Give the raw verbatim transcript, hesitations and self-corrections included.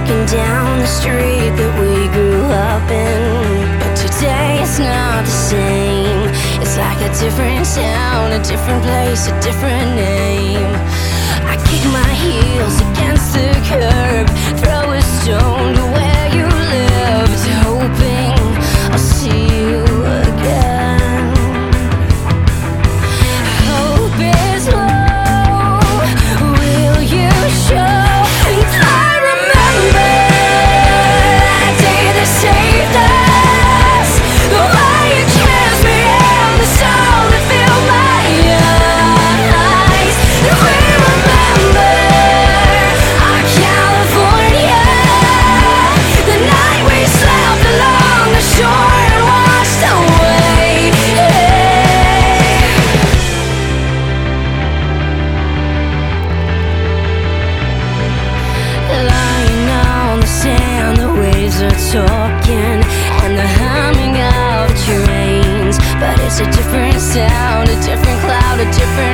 walking down the street that we grew up in. But today it's not the same. It's like a different town, a different place, a different name. I kick my heels against the curb, throw a stone to where you lived, hoping I'll see you again. Hope is low, will you show? I remember that day that saved us, the way you kissed me and the soul that filled my eyes. We remember our California, the night we slept along the shore and washed away. Lying on the sand, the waves are talking, and the humming of trains. But it's a different sound, a different cloud, a different